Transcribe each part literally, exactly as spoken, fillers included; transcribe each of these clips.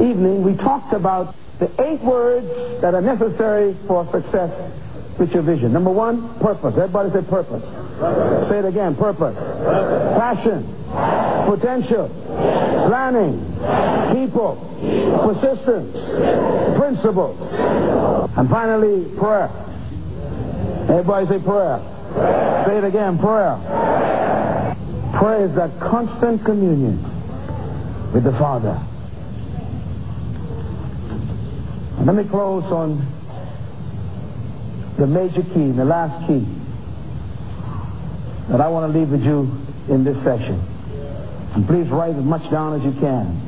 evening, we talked about the eight words that are necessary for success with your vision. Number one, purpose. Everybody say purpose. Purpose. Say it again, purpose. Purpose. Passion. Yes. Potential. Yes. Planning. Yes. People. People. Persistence. Yes. Principles. Yes. And finally, prayer. Everybody say prayer. Prayer. Say it again, prayer. Prayer. Prayer is that constant communion with the Father. And let me close on the major key, the last key that I want to leave with you in this session. And please write as much down as you can.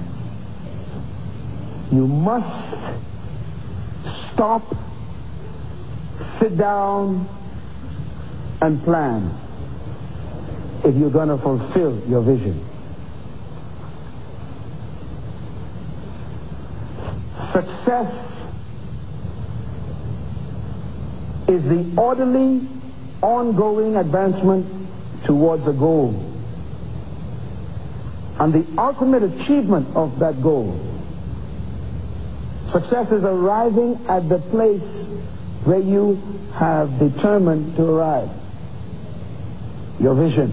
You must stop, sit down, and plan if you're going to fulfill your vision. Success is the orderly, ongoing advancement towards a goal and the ultimate achievement of that goal. Success is arriving at the place where you have determined to arrive. Your vision.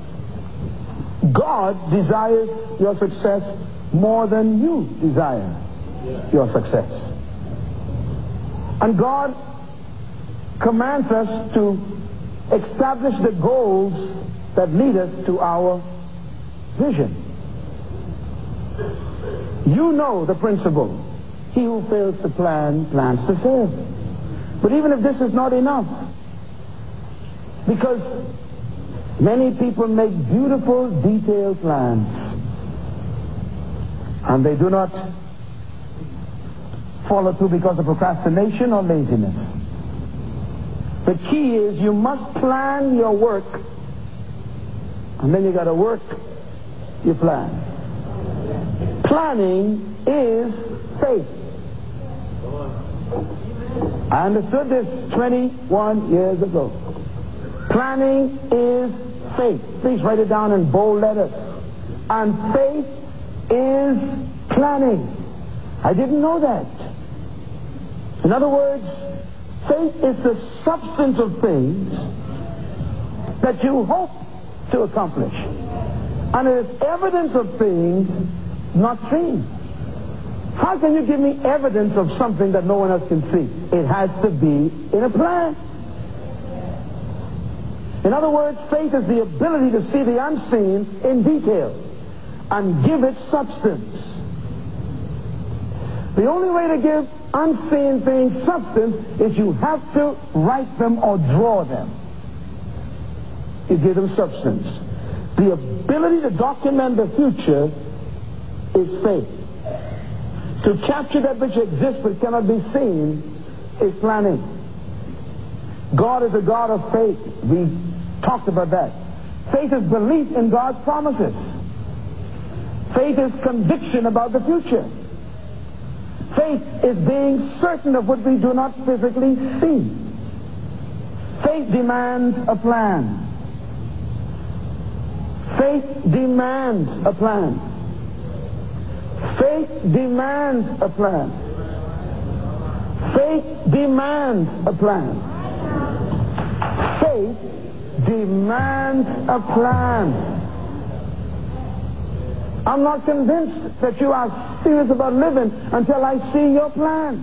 God desires your success more than you desire your success. And God commands us to establish the goals that lead us to our vision. You know the principle. He who fails to plan, plans to fail. But even if this is not enough, because many people make beautiful, detailed plans, and they do not follow through because of procrastination or laziness. The key is you must plan your work, and then you got to work your plan. Planning is faith. I understood this twenty-one years ago. Planning is faith. Please write it down in bold letters. And faith is planning. I didn't know that. In other words, faith is the substance of things that you hope to accomplish. And it is evidence of things not seen. How can you give me evidence of something that no one else can see? It has to be in a plan. In other words, faith is the ability to see the unseen in detail and give it substance. The only way to give unseen things substance is you have to write them or draw them. You give them substance. The ability to document the future is faith. To capture that which exists but cannot be seen is planning. God is a God of faith. We talked about that. Faith is belief in God's promises. Faith is conviction about the future. Faith is being certain of what we do not physically see. Faith demands a plan. Faith demands a plan. Faith demands a plan. Faith demands a plan. Faith demands a plan. I'm not convinced that you are serious about living until I see your plan.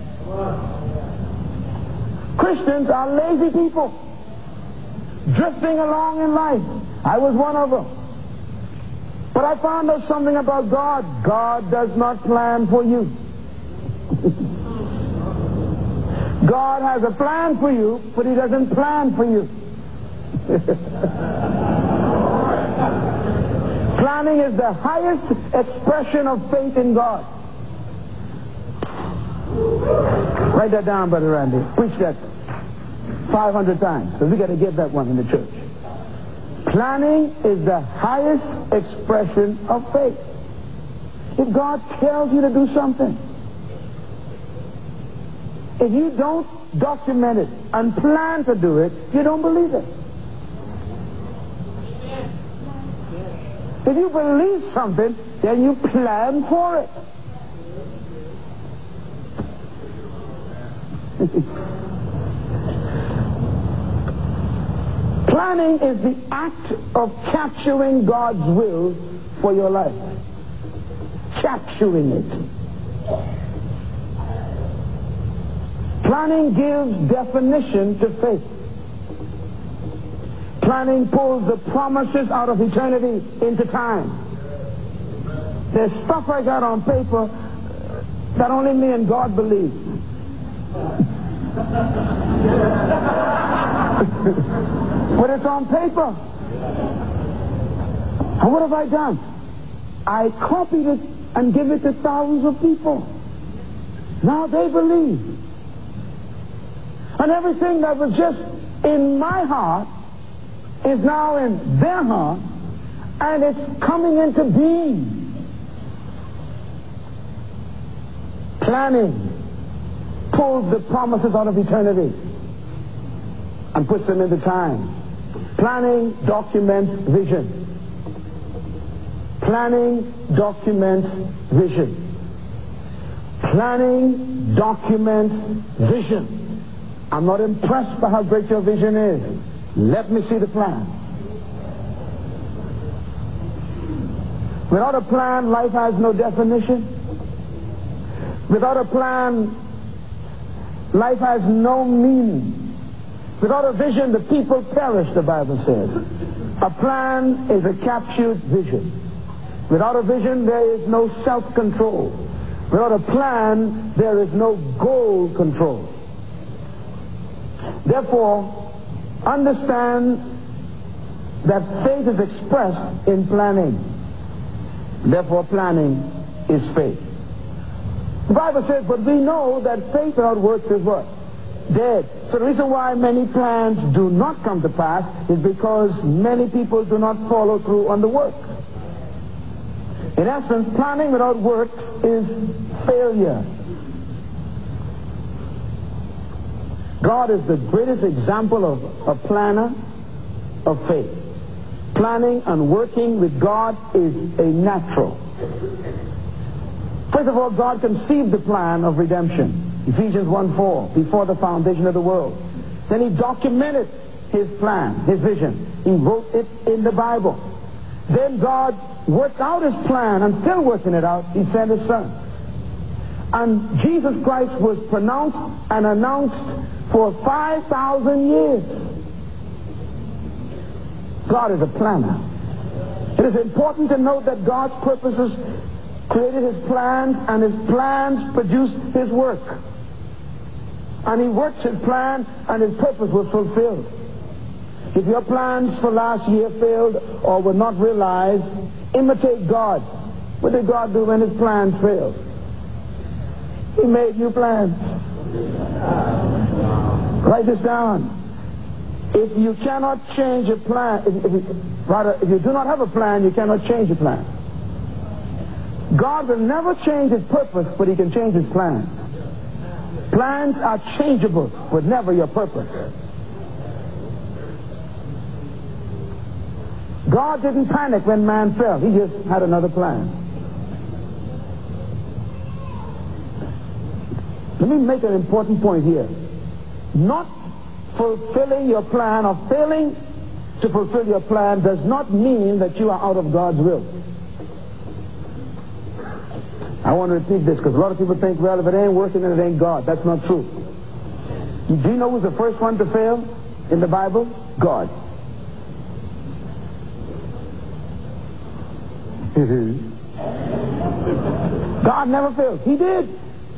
Christians are lazy people, drifting along in life. I was one of them. But I found out something about God. God does not plan for you. God has a plan for you, but he doesn't plan for you. Planning is the highest expression of faith in God. Write that down, Brother Randy. Preach that five hundred times, because we got to get that one in the church. Planning is the highest expression of faith. If God tells you to do something, if you don't document it and plan to do it, you don't believe it. If you believe something, then you plan for it. Planning is the act of capturing God's will for your life. Capturing it. Planning gives definition to faith. Planning pulls the promises out of eternity into time. There's stuff I got on paper that only me and God believe. But it's on paper. And what have I done? I copied it and give it to thousands of people. Now they believe. And everything that was just in my heart is now in their heart, and it's coming into being. Planning pulls the promises out of eternity and puts them into time. Planning documents vision. Planning documents vision. Planning documents vision. I'm not impressed by how great your vision is. Let me see the plan. Without a plan, life has no definition. Without a plan, life has no meaning. Without a vision, the people perish, the Bible says. A plan is a captured vision. Without a vision, there is no self-control. Without a plan, there is no goal control. Therefore, understand that faith is expressed in planning. Therefore, planning is faith. The Bible says, but we know that faith without works is what? Dead. So the reason why many plans do not come to pass is because many people do not follow through on the work. In essence, planning without works is failure. God is the greatest example of a planner of faith. Planning and working with God is a natural. First of all, God conceived the plan of redemption. Ephesians one four, before the foundation of the world. Then he documented his plan, his vision. He wrote it in the Bible. Then God worked out his plan and still working it out. He sent his son. And Jesus Christ was pronounced and announced for five thousand years. God is a planner. It is important to note that God's purposes created his plans, and his plans produced his work. And he worked his plan, and his purpose was fulfilled. If your plans for last year failed or were not realized, imitate God. What did God do when his plans failed? He made new plans. Write this down. If you cannot change a plan, if, if you, rather, if you do not have a plan, you cannot change a plan. God will never change his purpose, but he can change his plans. Plans are changeable, but never your purpose. God didn't panic when man fell. He just had another plan. Let me make an important point here. Not fulfilling your plan or failing to fulfill your plan does not mean that you are out of God's will. I want to repeat this because a lot of people think, well, if it ain't working, then it ain't God. That's not true. Do you know who's the first one to fail in the Bible? God. God never failed. He did.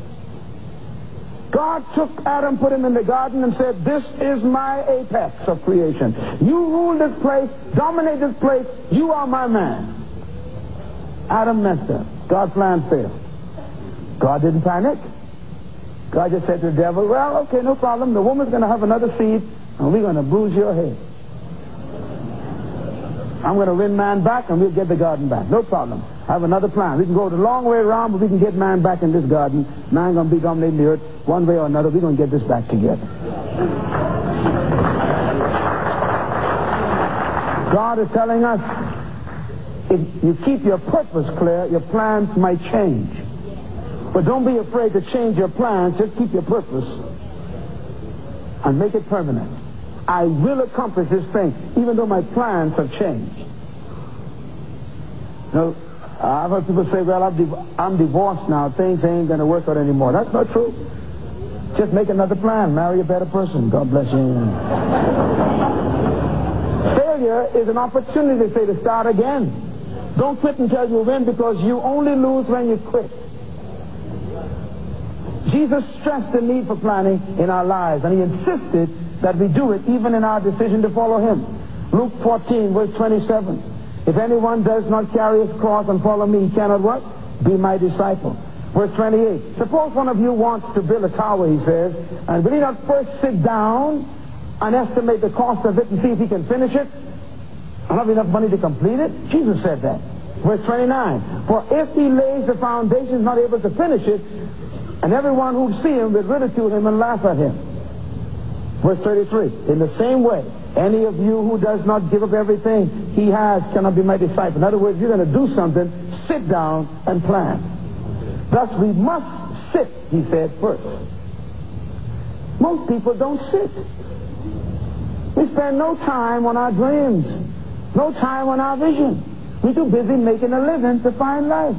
God took Adam, put him in the garden, and said, this is my apex of creation. You rule this place, dominate this place, you are my man. Adam messed up. God's plan failed. God didn't panic. God just said to the devil, well, okay, no problem. The woman's going to have another seed, and we're going to bruise your head. I'm going to win man back, and we'll get the garden back. No problem. I have another plan. We can go the long way around, but we can get man back in this garden. Man going to be dominating the earth one way or another. We're going to get this back together. God is telling us, if you keep your purpose clear, your plans might change. But don't be afraid to change your plans. Just keep your purpose and make it permanent. I will accomplish this thing, even though my plans have changed. You know, I've heard people say, well, I'm, div- I'm divorced now. Things ain't going to work out anymore. That's not true. Just make another plan. Marry a better person. God bless you. Failure is an opportunity, they say, to start again. Don't quit until you win, because you only lose when you quit. Jesus stressed the need for planning in our lives, and he insisted that we do it even in our decision to follow him. Luke fourteen, verse twenty-seven. If anyone does not carry his cross and follow me, he cannot what? Be my disciple. Verse twenty-eight. Suppose one of you wants to build a tower, he says, and will he not first sit down and estimate the cost of it and see if he can finish it? I have enough money to complete it? Jesus said that. Verse twenty-nine. For if he lays the foundation, not able to finish it, and everyone who see him will ridicule him and laugh at him. Verse thirty-three. In the same way, any of you who does not give up everything he has cannot be my disciple. In other words, you're going to do something, sit down and plan. Thus, we must sit, he said, first. Most people don't sit. We spend no time on our dreams, no time on our vision. We're too busy making a living to find life.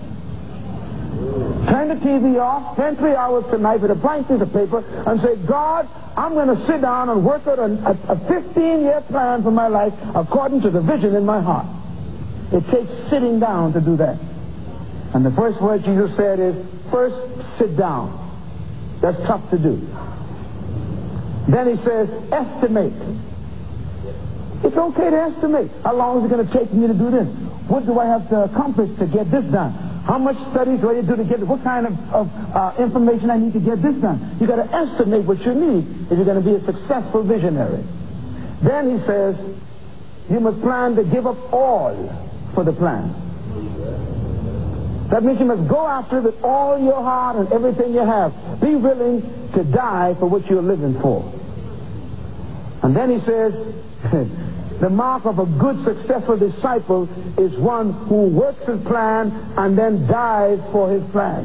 Turn the T V off, spend three hours tonight with a blank piece of paper and say, God, I'm going to sit down and work out a fifteen-year plan for my life according to the vision in my heart. It takes sitting down to do that. And the first word Jesus said is, first sit down. That's tough to do. Then he says, estimate. It's okay to estimate. How long is it going to take me to do this? What do I have to accomplish to get this done? How much studies do I need to do to get it? What kind of, of uh, information I need to get this done? You've got to estimate what you need if you're going to be a successful visionary. Then he says, you must plan to give up all for the plan. That means you must go after it with all your heart and everything you have. Be willing to die for what you're living for. And then he says, the mark of a good, successful disciple is one who works his plan and then dies for his plan.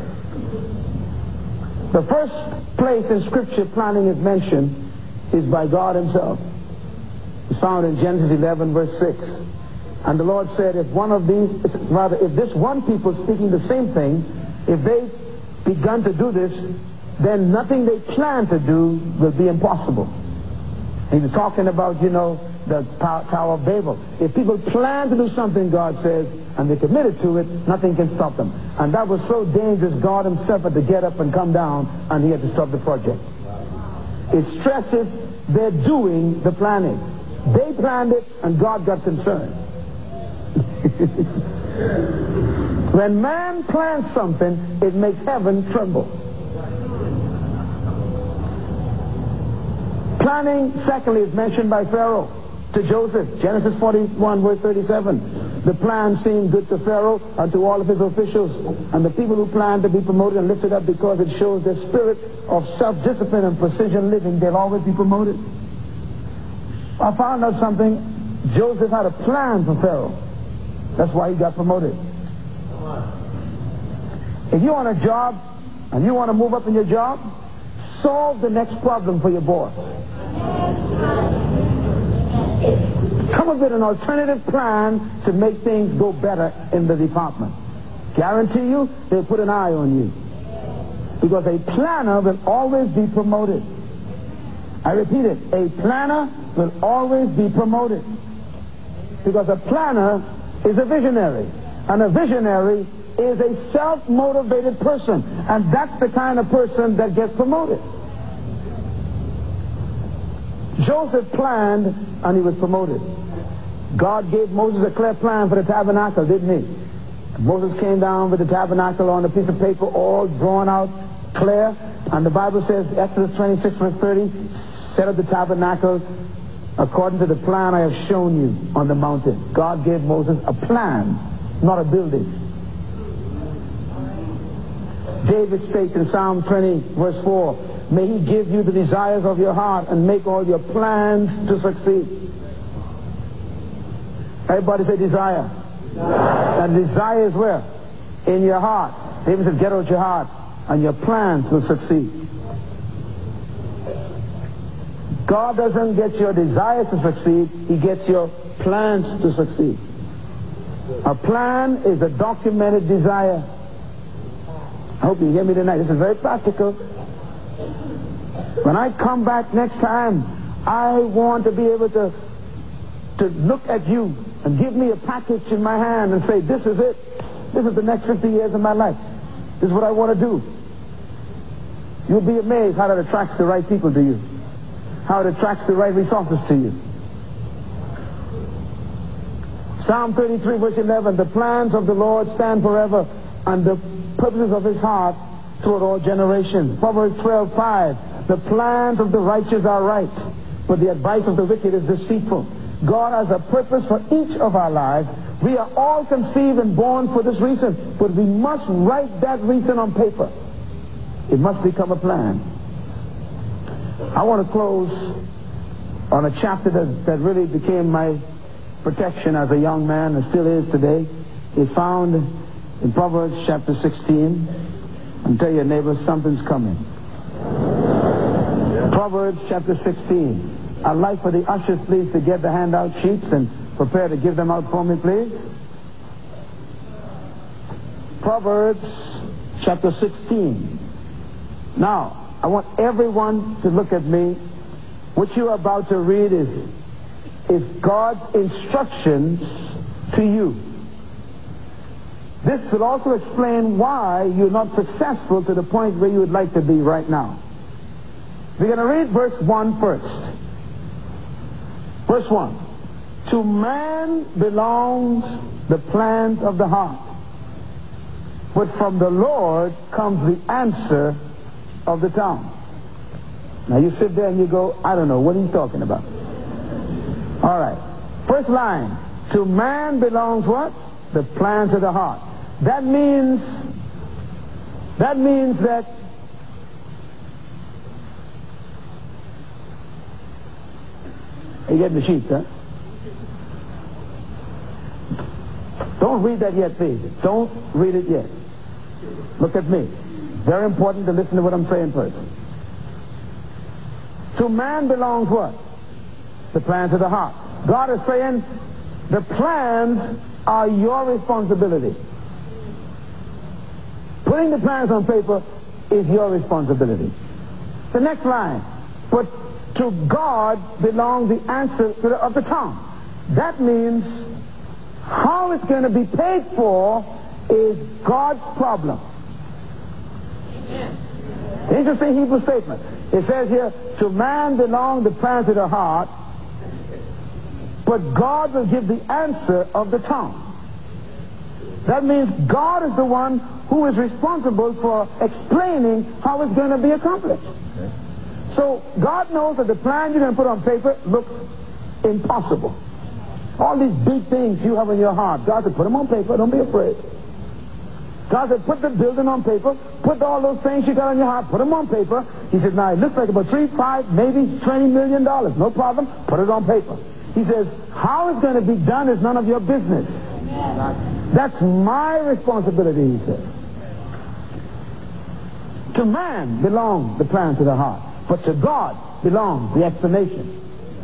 The first place in Scripture planning is mentioned is by God himself. It's found in Genesis eleven, verse six. And the Lord said, if one of these, rather, if this one people speaking the same thing, if they've begun to do this, then nothing they plan to do will be impossible. He was talking about, you know, the Tower of Babel. If people plan to do something, God says, and they're committed to it, nothing can stop them. And that was so dangerous, God himself had to get up and come down, and he had to stop the project. It stresses they're doing the planning. They planned it, and God got concerned. When man plans something, it makes heaven tremble. Planning, secondly, is mentioned by Pharaoh to Joseph. Genesis forty-one, verse thirty-seven. The plan seemed good to Pharaoh and to all of his officials. And the people who planned to be promoted and lifted up because it shows their spirit of self-discipline and precision living, they'll always be promoted. I found out something. Joseph had a plan for Pharaoh. That's why he got promoted. If you want a job and you want to move up in your job, solve the next problem for your boss. Come up with an alternative plan to make things go better in the department. Guarantee you, they'll put an eye on you. Because a planner will always be promoted. I repeat it, a planner will always be promoted. Because a planner is a visionary. And a visionary is a self-motivated person. And that's the kind of person that gets promoted. Joseph planned and he was promoted. God gave Moses a clear plan for the tabernacle, didn't he? Moses came down with the tabernacle on a piece of paper, all drawn out, clear. And the Bible says, Exodus twenty-six, verse thirty, set up the tabernacle according to the plan I have shown you on the mountain. God gave Moses a plan, not a building. David states in Psalm twenty, verse four, may he give you the desires of your heart and make all your plans to succeed. Everybody say desire. Desire. And desire is where? In your heart. David said, get out your heart and your plans will succeed. God doesn't get your desire to succeed. He gets your plans to succeed. A plan is a documented desire. I hope you hear me tonight. This is very practical. When I come back next time, I want to be able to, to look at you and give me a package in my hand and say, this is it. This is the next fifty years of my life. This is what I want to do. You'll be amazed how that attracts the right people to you. How it attracts the right resources to you. Psalm thirty-three, verse eleven, the plans of the Lord stand forever, and the purposes of his heart toward all generations. Proverbs twelve, five, the plans of the righteous are right, but the advice of the wicked is deceitful. God has a purpose for each of our lives. We are all conceived and born for this reason, but we must write that reason on paper. It must become a plan. I want to close on a chapter that, that really became my protection as a young man and still is today. It's found in Proverbs chapter sixteen. And tell your neighbor something's coming. Proverbs chapter sixteen. I'd like for the ushers, please, to get the handout sheets and prepare to give them out for me, please. Proverbs chapter sixteen. Now, I want everyone to look at me. What you're about to read is, is God's instructions to you. This will also explain why you're not successful to the point where you would like to be right now. We're going to read verse one first. Verse one. To man belongs the plans of the heart, but from the Lord comes the answer of the tongue. Now you sit there and you go, I don't know, what are you talking about? All right. First line. To man belongs what? The plans of the heart. That means, that means that are you getting the sheet, huh? Don't read that yet, please. Don't read it yet. Look at me. Very important to listen to what I'm saying first. To man belongs what? The plans of the heart. God is saying the plans are your responsibility. Putting the plans on paper is your responsibility. The next line. But to God belongs the answer to the, of the tongue. That means how it's going to be paid for is God's problem. Amen. Interesting Hebrew statement. It says here, to man belong the plans of the heart, but God will give the answer of the tongue. That means God is the one who is responsible for explaining how it's going to be accomplished. Okay. So God knows that the plan you're going to put on paper looks impossible. All these big things you have in your heart, God said, put them on paper, don't be afraid. God said, put the building on paper, put all those things you got in your heart, put them on paper. He said, now it looks like about three, five, maybe twenty million dollars. No problem, put it on paper. He says, how it's going to be done is none of your business. Amen. That's my responsibility, he says. To man belongs the plans of the heart, but to God belongs the explanation.